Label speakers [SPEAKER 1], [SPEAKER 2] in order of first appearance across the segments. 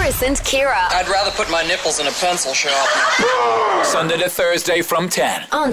[SPEAKER 1] Chris and Kira.
[SPEAKER 2] I'd rather put my nipples in a pencil sharpener.
[SPEAKER 3] Sunday to Thursday from 10.
[SPEAKER 1] On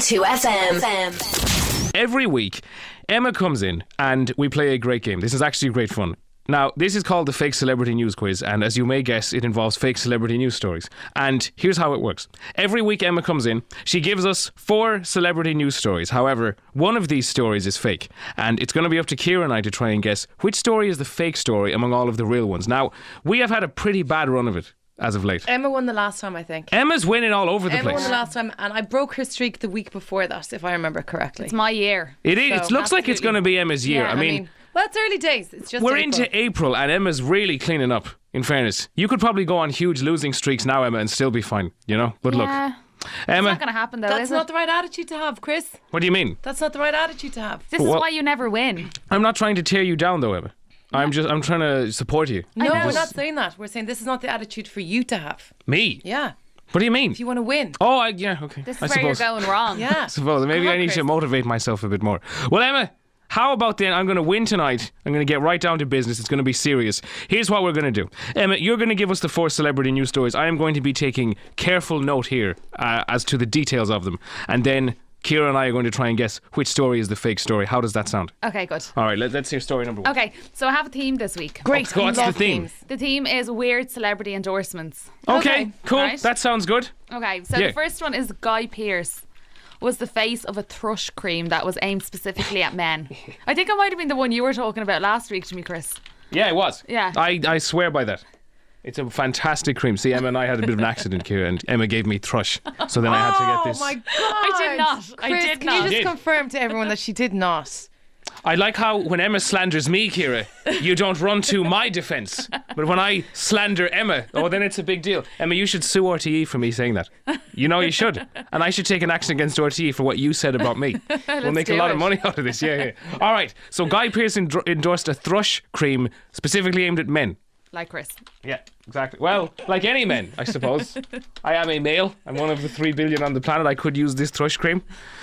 [SPEAKER 1] 2FM.
[SPEAKER 4] Every week, Emma comes in and we play a great game. This is actually great fun. Now, this is called the Fake Celebrity News Quiz, and as you may guess, it involves fake celebrity news stories. And here's how it works. Every week Emma comes in, she gives us 4 celebrity news stories. However, one of these stories is fake, and it's going to be up to Kira and I to try and guess which story is the fake story among all of the real ones. Now, we have had a pretty bad run of it as of late.
[SPEAKER 5] Emma won the last time, I think.
[SPEAKER 4] Emma's winning all over the
[SPEAKER 5] Emma
[SPEAKER 4] place.
[SPEAKER 5] won the last time, and I broke her streak the week before that, if I remember correctly.
[SPEAKER 6] It's my year.
[SPEAKER 4] It is.
[SPEAKER 5] So,
[SPEAKER 4] It looks like it's going to be Emma's year.
[SPEAKER 5] Yeah,
[SPEAKER 4] I mean,
[SPEAKER 5] well, it's early days. It's just
[SPEAKER 4] we're
[SPEAKER 5] April.
[SPEAKER 4] into April and Emma's really cleaning up, in fairness. You could probably go on huge losing streaks now, Emma, and still be fine, you know? But look,
[SPEAKER 6] Yeah.
[SPEAKER 4] Emma,
[SPEAKER 6] It's not going to happen, though,
[SPEAKER 5] That's
[SPEAKER 6] is
[SPEAKER 5] not
[SPEAKER 6] it?
[SPEAKER 5] the right attitude to have, Chris.
[SPEAKER 4] what do you mean?
[SPEAKER 5] That's not the right attitude to have.
[SPEAKER 6] This is
[SPEAKER 4] Well-
[SPEAKER 6] why you never win.
[SPEAKER 4] I'm not trying to tear you down though, Emma. I'm trying to support you.
[SPEAKER 5] No,
[SPEAKER 6] know.
[SPEAKER 5] we're not saying that. We're saying this is not the attitude for you to have.
[SPEAKER 4] Me?
[SPEAKER 5] Yeah.
[SPEAKER 4] What do you mean?
[SPEAKER 5] If you want to win.
[SPEAKER 4] Oh, yeah, okay.
[SPEAKER 6] This is
[SPEAKER 4] I
[SPEAKER 6] where
[SPEAKER 4] suppose.
[SPEAKER 6] you're going wrong.
[SPEAKER 5] Yeah.
[SPEAKER 4] I suppose. Maybe
[SPEAKER 5] Come on,
[SPEAKER 4] I need
[SPEAKER 5] Chris.
[SPEAKER 4] to motivate myself a bit more. Well, Emma, how about then I'm going to win tonight. I'm going to get right down to business. It's going to be serious. Here's what we're going to do. Emma, you're going to give us the 4 celebrity news stories. I am going to be taking careful note here as to the details of them. And then Kira and I are going to try and guess which story is the fake story. How does that sound?
[SPEAKER 6] Okay, good.
[SPEAKER 4] All right, let's hear story number 1.
[SPEAKER 6] Okay, so I have a theme this week.
[SPEAKER 5] Great.
[SPEAKER 4] Oh, what's
[SPEAKER 5] I
[SPEAKER 4] the
[SPEAKER 5] love
[SPEAKER 4] theme?
[SPEAKER 5] themes.
[SPEAKER 6] The theme is weird celebrity endorsements.
[SPEAKER 4] Okay, cool.
[SPEAKER 6] right.
[SPEAKER 4] That sounds good.
[SPEAKER 6] Okay, so
[SPEAKER 4] Yeah.
[SPEAKER 6] the first one is Guy Pearce was the face of a thrush cream that was aimed specifically at men. I think it might have been the one you were talking about last week to me, Chris.
[SPEAKER 4] Yeah, it was.
[SPEAKER 6] Yeah.
[SPEAKER 4] I swear by that. It's a fantastic cream. See, Emma and I had a bit of an accident here, and Emma gave me thrush. So then I had to get this.
[SPEAKER 5] Oh my God.
[SPEAKER 6] I did not. I
[SPEAKER 5] Chris,
[SPEAKER 6] did
[SPEAKER 5] can
[SPEAKER 6] not.
[SPEAKER 5] you
[SPEAKER 4] You
[SPEAKER 5] just
[SPEAKER 4] did.
[SPEAKER 5] confirm to everyone that she did not?
[SPEAKER 4] I like how when Emma slanders me, Kira, you don't run to my defence. But when I slander Emma, then it's a big deal. Emma, you should sue RTE for me saying that. You know you should. And I should take an action against RTE for what you said about me. We'll make a
[SPEAKER 6] do
[SPEAKER 4] lot of
[SPEAKER 6] it.
[SPEAKER 4] money out of this. Yeah. All right. So Guy Pearce endorsed a thrush cream specifically aimed at men.
[SPEAKER 6] Like Chris.
[SPEAKER 4] Yeah, exactly. Well, like any men, I suppose. I am a male. I'm one of the 3 billion on the planet. I could use this thrush cream.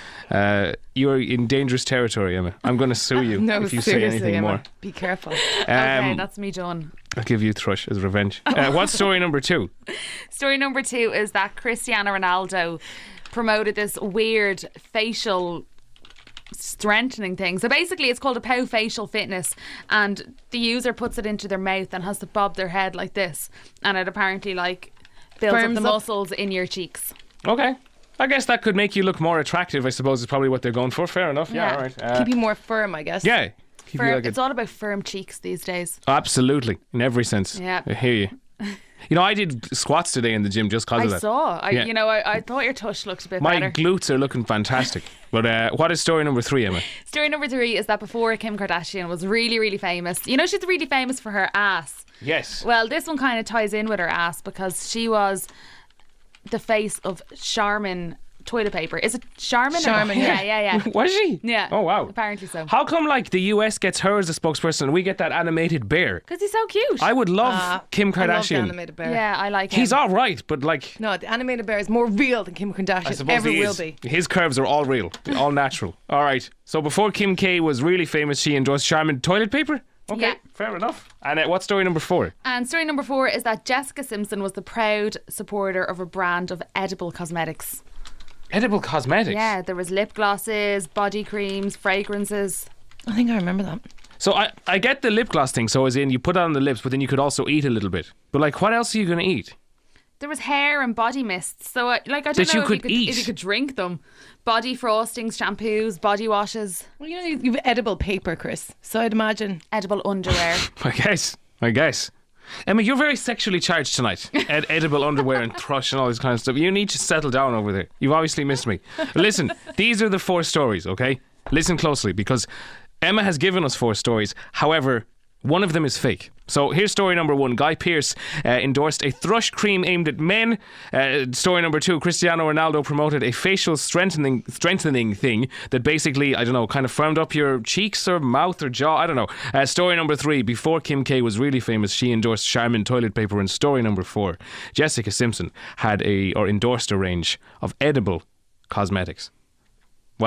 [SPEAKER 4] You're in dangerous territory, Emma. I'm going to sue you
[SPEAKER 5] No,
[SPEAKER 4] if you say
[SPEAKER 5] seriously,
[SPEAKER 4] anything
[SPEAKER 5] Emma.
[SPEAKER 4] more.
[SPEAKER 5] Be careful.
[SPEAKER 6] Okay, that's me done.
[SPEAKER 4] I'll give you thrush as revenge. What's story number 2?
[SPEAKER 6] Story number 2 is that Cristiano Ronaldo promoted this weird facial strengthening thing. So basically it's called a Pow Facial Fitness, and the user puts it into their mouth and has to bob their head like this, and it apparently like builds up
[SPEAKER 5] Firms
[SPEAKER 6] the
[SPEAKER 5] up.
[SPEAKER 6] muscles in your cheeks.
[SPEAKER 4] Okay. I guess that could make you look more attractive, I suppose, is probably what they're going for. Fair enough. Yeah,
[SPEAKER 6] Yeah.
[SPEAKER 4] all right.
[SPEAKER 5] Keep you more firm, I guess.
[SPEAKER 4] Yeah. Keep you
[SPEAKER 6] Firm,
[SPEAKER 4] like
[SPEAKER 6] it's all about firm cheeks these days.
[SPEAKER 4] absolutely. In every sense.
[SPEAKER 6] Yeah.
[SPEAKER 4] I hear you. You know, I did squats today in the gym just because
[SPEAKER 6] I
[SPEAKER 4] of that.
[SPEAKER 6] saw.
[SPEAKER 4] Yeah.
[SPEAKER 6] I thought your tush looked a bit
[SPEAKER 4] My
[SPEAKER 6] better.
[SPEAKER 4] glutes are looking fantastic. But what is story number 3, Emma?
[SPEAKER 6] Story number 3 is that before Kim Kardashian was really, really famous, you know, she's really famous for her ass.
[SPEAKER 4] Yes.
[SPEAKER 6] Well, this one kind of ties in with her ass because she was the face of Charmin toilet paper. Is it Charmin?
[SPEAKER 5] Charmin,
[SPEAKER 6] yeah.
[SPEAKER 5] yeah.
[SPEAKER 6] Yeah.
[SPEAKER 4] Was she?
[SPEAKER 6] Yeah.
[SPEAKER 4] Oh, wow.
[SPEAKER 6] Apparently so.
[SPEAKER 4] How come, like, the US gets her as a spokesperson and we get that animated bear?
[SPEAKER 6] Because he's so cute.
[SPEAKER 4] I would love Kim
[SPEAKER 5] I love the
[SPEAKER 4] Kardashian.
[SPEAKER 5] animated bear.
[SPEAKER 6] Yeah, I like him.
[SPEAKER 4] He's all right, but, like,
[SPEAKER 5] No, the animated bear is more real than Kim
[SPEAKER 4] I
[SPEAKER 5] Kardashian
[SPEAKER 4] suppose
[SPEAKER 5] ever
[SPEAKER 4] he
[SPEAKER 5] will
[SPEAKER 4] is.
[SPEAKER 5] be.
[SPEAKER 4] His curves are all real, all natural. All right. So before Kim K was really famous, she endorsed Charmin toilet paper? Okay,
[SPEAKER 6] Yeah.
[SPEAKER 4] fair enough. And what's story number 4?
[SPEAKER 6] And story number 4 is that Jessica Simpson was the proud supporter of a brand of edible cosmetics.
[SPEAKER 4] Edible cosmetics?
[SPEAKER 6] Yeah, there was lip glosses, body creams, fragrances.
[SPEAKER 5] I think I remember that.
[SPEAKER 4] So I get the lip gloss thing, so as in you put it on the lips, but then you could also eat a little bit. But, like, what else are you going to eat?
[SPEAKER 6] There was hair and body mists. So, I don't
[SPEAKER 4] That you
[SPEAKER 6] know
[SPEAKER 4] could eat.
[SPEAKER 6] if you could drink them. Body frostings, shampoos, body washes,
[SPEAKER 5] Well, you know, you've edible paper, Chris. So I'd imagine.
[SPEAKER 6] edible underwear.
[SPEAKER 4] I guess. Emma, you're very sexually charged tonight. Edible underwear and thrush and all this kind of stuff. You need to settle down over there. You've obviously missed me. Listen, these are the 4 stories, okay? Listen closely, because Emma has given us 4 stories. However, one of them is fake. So here's story number 1. Guy Pearce endorsed a thrush cream aimed at men. Story number 2. Cristiano Ronaldo promoted a facial strengthening thing that basically, I don't know, kind of firmed up your cheeks or mouth or jaw. I don't know. Story number 3. Before Kim K was really famous, she endorsed Charmin toilet paper. And story number 4. Jessica Simpson endorsed a range of edible cosmetics. Well,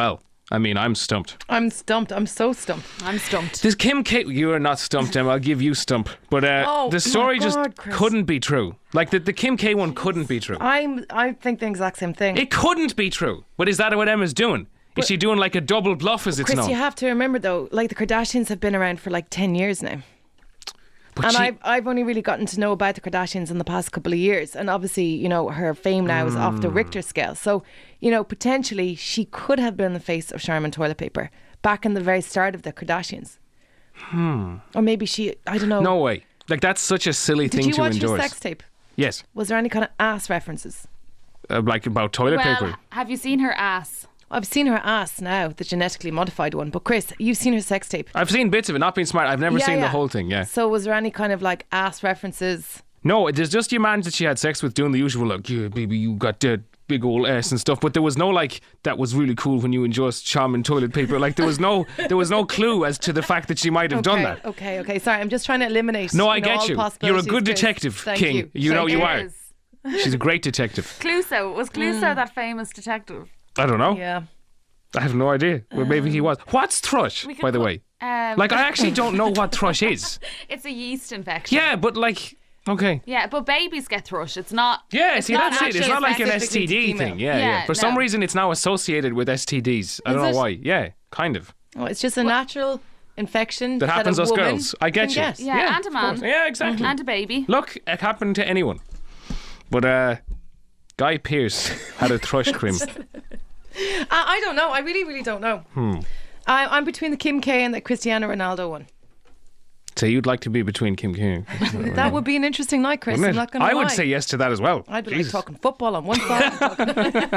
[SPEAKER 4] I mean, I'm stumped.
[SPEAKER 5] I'm stumped. I'm so stumped.
[SPEAKER 6] I'm stumped.
[SPEAKER 4] This Kim K. You are not stumped, Emma. I'll give you stump. But
[SPEAKER 5] Oh,
[SPEAKER 4] the story
[SPEAKER 5] my
[SPEAKER 4] just
[SPEAKER 5] God, Chris.
[SPEAKER 4] couldn't be true. Like the Kim K one couldn't be true.
[SPEAKER 5] I think the exact same thing.
[SPEAKER 4] It couldn't be true. But is that what Emma's doing? Is she doing like a double bluff as it's
[SPEAKER 5] Chris,
[SPEAKER 4] known?
[SPEAKER 5] you have to remember though, like the Kardashians have been around for like 10 years now.
[SPEAKER 4] But
[SPEAKER 5] And
[SPEAKER 4] she-
[SPEAKER 5] I've only really gotten to know about the Kardashians in the past couple of years. And obviously, you know, her fame now is off the Richter scale. So, you know, potentially she could have been the face of Charmin toilet paper back in the very start of the Kardashians. Or maybe she, I don't know.
[SPEAKER 4] No way. Like that's such a silly
[SPEAKER 5] Did
[SPEAKER 4] thing
[SPEAKER 5] you
[SPEAKER 4] to
[SPEAKER 5] watch
[SPEAKER 4] endorse.
[SPEAKER 5] her sex tape?
[SPEAKER 4] Yes.
[SPEAKER 5] Was there any kind of ass references?
[SPEAKER 4] Like about toilet
[SPEAKER 6] Well,
[SPEAKER 4] paper.
[SPEAKER 6] have you seen her ass?
[SPEAKER 5] I've seen her ass now, the genetically modified one. But Chris, you've seen her sex tape.
[SPEAKER 4] I've seen bits of it, not being smart. I've never
[SPEAKER 5] Yeah,
[SPEAKER 4] seen the
[SPEAKER 5] yeah.
[SPEAKER 4] whole thing, yeah.
[SPEAKER 5] So was there any kind of like ass references?
[SPEAKER 4] No, there's just your man that she had sex with doing the usual, like, yeah, baby, you got that big old ass and stuff. But there was no, like, that was really cool when you endorsed Charmin toilet paper. Like, there was no clue as to the fact that she might have done that.
[SPEAKER 5] Okay. Sorry, I'm just trying to eliminate.
[SPEAKER 4] No, I
[SPEAKER 5] all
[SPEAKER 4] get you. You're a
[SPEAKER 5] possibilities,
[SPEAKER 4] good
[SPEAKER 5] Chris.
[SPEAKER 4] detective,
[SPEAKER 5] Thank
[SPEAKER 4] King. You know
[SPEAKER 5] Thank
[SPEAKER 4] you
[SPEAKER 6] It
[SPEAKER 4] are.
[SPEAKER 6] is.
[SPEAKER 4] She's a great detective.
[SPEAKER 6] Clouseau. Was Clouseau that famous detective?
[SPEAKER 4] I don't know.
[SPEAKER 5] Yeah.
[SPEAKER 4] I have no idea. Well, maybe he was. What's thrush,
[SPEAKER 6] We could
[SPEAKER 4] by the
[SPEAKER 6] put-
[SPEAKER 4] way?
[SPEAKER 6] Um,
[SPEAKER 4] Like, I actually don't know what thrush is.
[SPEAKER 6] It's a yeast infection.
[SPEAKER 4] Yeah, but like, okay.
[SPEAKER 6] Yeah, but babies get thrush. It's not.
[SPEAKER 4] Yeah,
[SPEAKER 6] it's
[SPEAKER 4] see,
[SPEAKER 6] not
[SPEAKER 4] that's it. It's
[SPEAKER 6] actually
[SPEAKER 4] not like an
[SPEAKER 5] specifically to
[SPEAKER 4] STD
[SPEAKER 5] female.
[SPEAKER 4] thing. Yeah.
[SPEAKER 6] Yeah,
[SPEAKER 4] For some
[SPEAKER 6] no.
[SPEAKER 4] reason, it's now associated with STDs. I don't
[SPEAKER 5] Is
[SPEAKER 4] know
[SPEAKER 5] it?
[SPEAKER 4] why. Yeah, kind of.
[SPEAKER 5] Oh, it's just a natural infection
[SPEAKER 4] That happens
[SPEAKER 5] a
[SPEAKER 4] us
[SPEAKER 5] woman
[SPEAKER 4] girls. I get
[SPEAKER 5] can
[SPEAKER 4] you.
[SPEAKER 5] get.
[SPEAKER 6] Yeah, and a
[SPEAKER 4] of
[SPEAKER 6] man.
[SPEAKER 4] course. Yeah, exactly.
[SPEAKER 6] And a baby.
[SPEAKER 4] Look, it happened to anyone. But Guy Pearce had a thrush cream.
[SPEAKER 5] I don't know. I really don't know. I'm between the Kim K and the Cristiano Ronaldo one.
[SPEAKER 4] So you'd like to be between Kim K.
[SPEAKER 5] That would be an interesting night, Chris. I'm
[SPEAKER 4] Wouldn't
[SPEAKER 5] not
[SPEAKER 4] it?
[SPEAKER 5] going to
[SPEAKER 4] I
[SPEAKER 5] lie.
[SPEAKER 4] would say yes to that as well.
[SPEAKER 5] I'd be
[SPEAKER 4] Jesus.
[SPEAKER 5] like talking football on one side, and talking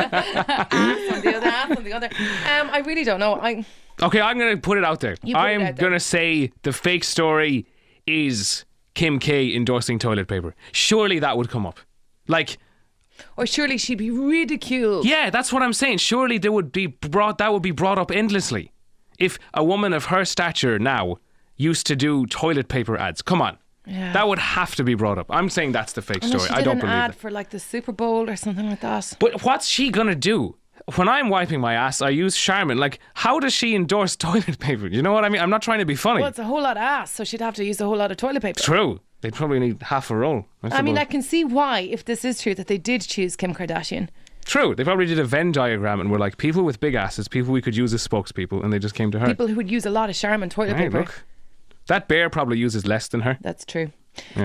[SPEAKER 5] ass on the other. I really don't know.
[SPEAKER 4] Okay, I'm going to put it out there.
[SPEAKER 5] You put it
[SPEAKER 4] I'm
[SPEAKER 5] out there.
[SPEAKER 4] going to say the fake story is Kim K endorsing toilet paper. Surely that would come up. Like,
[SPEAKER 5] Or surely she'd be ridiculed.
[SPEAKER 4] yeah, that's what I'm saying. Surely that would be brought up endlessly. If a woman of her stature now used to do toilet paper ads, come on.
[SPEAKER 5] Yeah.
[SPEAKER 4] That would have to be brought up. I'm saying that's the fake
[SPEAKER 5] Unless
[SPEAKER 4] story.
[SPEAKER 5] she
[SPEAKER 4] I
[SPEAKER 5] did
[SPEAKER 4] don't
[SPEAKER 5] an
[SPEAKER 4] believe
[SPEAKER 5] ad
[SPEAKER 4] it.
[SPEAKER 5] for like the Super Bowl or something like that.
[SPEAKER 4] But what's she gonna do? When I'm wiping my ass, I use Charmin. Like, how does she endorse toilet paper? You know what I mean? I'm not trying to be funny.
[SPEAKER 5] Well, it's a whole lot of ass, so she'd have to use a whole lot of toilet paper.
[SPEAKER 4] True. They'd probably need half a roll.
[SPEAKER 5] I mean, I
[SPEAKER 4] suppose.
[SPEAKER 5] can see why, if this is true, that they did choose Kim Kardashian.
[SPEAKER 4] True. They probably did a Venn diagram and were like, people with big asses, people we could use as spokespeople, and they just came to her.
[SPEAKER 5] People who would use a lot of Charmin toilet
[SPEAKER 4] Hey,
[SPEAKER 5] paper.
[SPEAKER 4] look. That bear probably uses less than her.
[SPEAKER 5] That's true.
[SPEAKER 4] Yeah.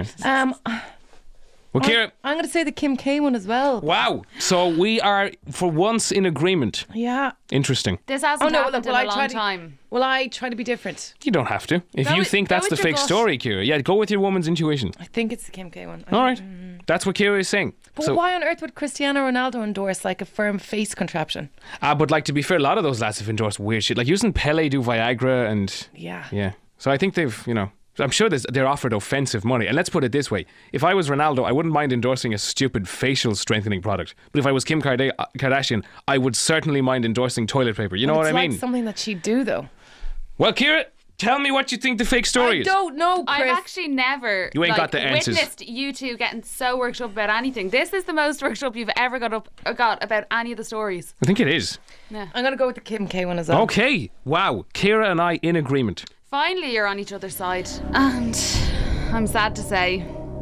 [SPEAKER 5] I'm
[SPEAKER 4] Well, Ciara,
[SPEAKER 5] going to say the Kim K one as well.
[SPEAKER 4] wow. So we are, for once, in agreement.
[SPEAKER 5] Yeah.
[SPEAKER 4] Interesting.
[SPEAKER 6] This hasn't happened
[SPEAKER 5] look,
[SPEAKER 6] in
[SPEAKER 5] well,
[SPEAKER 6] a long time.
[SPEAKER 5] Well, I try to be different.
[SPEAKER 4] You don't have to. If
[SPEAKER 6] Go
[SPEAKER 4] you
[SPEAKER 6] with-
[SPEAKER 4] think
[SPEAKER 6] go
[SPEAKER 4] that's the
[SPEAKER 6] with your
[SPEAKER 4] fake
[SPEAKER 6] gut.
[SPEAKER 4] story, Ciara, yeah, go with your woman's intuition.
[SPEAKER 5] I think it's the Kim K one.
[SPEAKER 4] All right. That's what Ciara is saying.
[SPEAKER 5] But
[SPEAKER 4] So,
[SPEAKER 5] why on earth would Cristiano Ronaldo endorse like a firm face contraption?
[SPEAKER 4] but like, to be fair, a lot of those lads have endorsed weird shit. Like, using Pele do Viagra and...
[SPEAKER 5] Yeah.
[SPEAKER 4] Yeah. So I think they've, I'm sure they're offered offensive money. And let's put it this way. If I was Ronaldo, I wouldn't mind endorsing a stupid facial strengthening product. But if I was Kim Kardashian, I would certainly mind endorsing toilet paper. You know what I
[SPEAKER 5] It's
[SPEAKER 4] mean?
[SPEAKER 5] like something that she'd do, though.
[SPEAKER 4] Well, Ciara, tell me what you think the fake story
[SPEAKER 5] I
[SPEAKER 4] is.
[SPEAKER 5] don't know, Chris.
[SPEAKER 6] I've actually never
[SPEAKER 4] You ain't got the answers.
[SPEAKER 6] witnessed you two getting so worked up about anything. This is the most worked up you've ever got about any of the stories.
[SPEAKER 4] I think it is.
[SPEAKER 5] I'm going to go with the Kim K one as well.
[SPEAKER 4] Okay. Wow. Ciara and I in agreement.
[SPEAKER 6] Finally, you're on each other's side. And I'm sad to say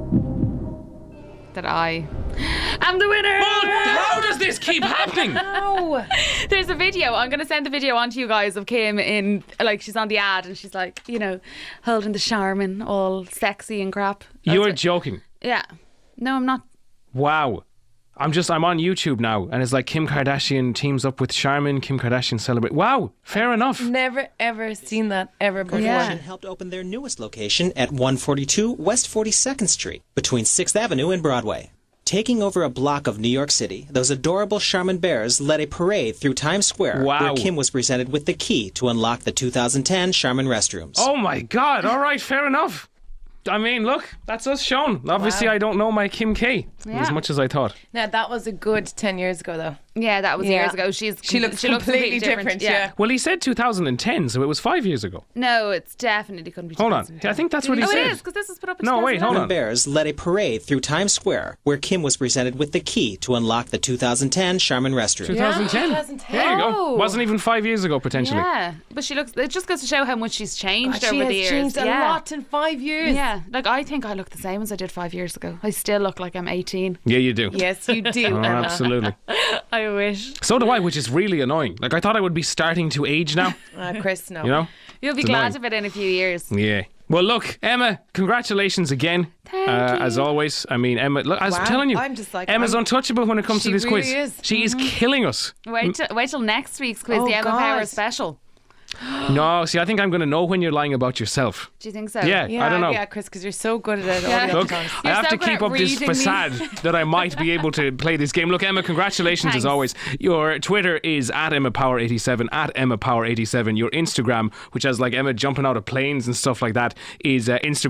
[SPEAKER 6] that I am the winner.
[SPEAKER 4] How does this keep happening?
[SPEAKER 5] No.
[SPEAKER 6] There's a video. I'm going to send the video on to you guys of Kim in, like, she's on the ad and she's like, holding the Charmin, all sexy and crap. That's
[SPEAKER 4] You're
[SPEAKER 6] it.
[SPEAKER 4] joking.
[SPEAKER 6] Yeah. No, I'm not.
[SPEAKER 4] Wow. I'm on YouTube now, and it's like Kim Kardashian teams up with Charmin, Kim Kardashian celebrate. Wow, fair enough.
[SPEAKER 5] Never, ever seen that ever before.
[SPEAKER 6] Yeah.
[SPEAKER 7] helped open their newest location at 142 West 42nd Street, between 6th Avenue and Broadway. Taking over a block of New York City, those adorable Charmin bears led a parade through Times Square,
[SPEAKER 4] Wow.
[SPEAKER 7] where Kim was presented with the key to unlock the 2010 Charmin restrooms.
[SPEAKER 4] Oh my God, all right, fair enough. I mean, look, that's us shown. Obviously,
[SPEAKER 5] Wow.
[SPEAKER 4] I don't know my Kim K as
[SPEAKER 6] Yeah.
[SPEAKER 4] much as I thought.
[SPEAKER 5] Now, that was a good 10 years ago, though.
[SPEAKER 6] Yeah, that was
[SPEAKER 5] Yeah.
[SPEAKER 6] years ago.
[SPEAKER 5] She looks completely different, yeah.
[SPEAKER 4] Well, he said 2010, so it was 5 years ago.
[SPEAKER 6] No, it's definitely couldn't be.
[SPEAKER 4] Hold on.
[SPEAKER 6] 2010.
[SPEAKER 4] I think that's what he
[SPEAKER 6] Oh,
[SPEAKER 4] said.
[SPEAKER 6] it is, because this is put up in
[SPEAKER 4] No, wait, hold
[SPEAKER 6] 2011.
[SPEAKER 4] on.
[SPEAKER 7] Bears led a parade through Times Square where Kim was presented with the key to unlock the 2010 Charmin restroom.
[SPEAKER 4] 2010.
[SPEAKER 5] 2010.
[SPEAKER 4] There you go.
[SPEAKER 6] Oh.
[SPEAKER 4] Wasn't even 5 years ago, potentially.
[SPEAKER 6] Yeah, but she looks. It just goes to show how much she's changed
[SPEAKER 5] God,
[SPEAKER 6] over
[SPEAKER 5] she has
[SPEAKER 6] the years.
[SPEAKER 5] changed a
[SPEAKER 6] yeah.
[SPEAKER 5] lot in 5 years.
[SPEAKER 6] Yeah, like I think I look the same as I did 5 years ago. I still look like I'm 18.
[SPEAKER 4] Yeah, you do.
[SPEAKER 5] Yes, you do.
[SPEAKER 4] Oh,
[SPEAKER 5] Emma.
[SPEAKER 4] absolutely.
[SPEAKER 6] I wish.
[SPEAKER 4] So do I, which is really annoying. Like, I thought I would be starting to age now,
[SPEAKER 5] Chris, no.
[SPEAKER 4] you know?
[SPEAKER 6] You'll be
[SPEAKER 4] It's
[SPEAKER 6] glad
[SPEAKER 4] annoying.
[SPEAKER 6] of it in a few years.
[SPEAKER 4] Yeah. Well, look, Emma, congratulations again.
[SPEAKER 6] Thank you.
[SPEAKER 4] As always. I mean, Emma, look, I was
[SPEAKER 5] Wow.
[SPEAKER 4] telling you,
[SPEAKER 5] I'm just like,
[SPEAKER 4] Emma's
[SPEAKER 5] I'm-
[SPEAKER 4] untouchable when it comes to
[SPEAKER 5] She
[SPEAKER 4] this
[SPEAKER 5] really
[SPEAKER 4] quiz.
[SPEAKER 5] is.
[SPEAKER 4] She is killing us.
[SPEAKER 6] Wait till next week's quiz,
[SPEAKER 5] Oh,
[SPEAKER 6] the Emma
[SPEAKER 5] God.
[SPEAKER 6] Power special.
[SPEAKER 4] No, see, I think I'm going to know when you're lying about yourself.
[SPEAKER 6] Do you think so?
[SPEAKER 4] Yeah,
[SPEAKER 5] Yeah,
[SPEAKER 4] I don't know.
[SPEAKER 5] Yeah, Chris, because you're so good at it all
[SPEAKER 6] Yeah.
[SPEAKER 5] the
[SPEAKER 4] Look,
[SPEAKER 5] other times.
[SPEAKER 4] I have
[SPEAKER 6] so
[SPEAKER 4] to
[SPEAKER 6] good
[SPEAKER 4] keep
[SPEAKER 6] at
[SPEAKER 4] up this
[SPEAKER 6] reading me.
[SPEAKER 4] facade that I might be able to play this game. Look, Emma, congratulations as
[SPEAKER 6] Thanks.
[SPEAKER 4] always. Your Twitter is at EmmaPower87, at EmmaPower87. Your Instagram, which has like Emma jumping out of planes and stuff like that, is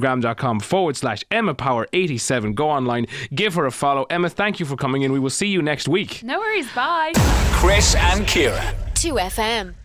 [SPEAKER 4] Instagram.com/EmmaPower87. Go online, give her a follow. Emma, thank you for coming in. We will see you next week.
[SPEAKER 6] No worries. Bye.
[SPEAKER 3] Chris and Kira.
[SPEAKER 1] 2FM.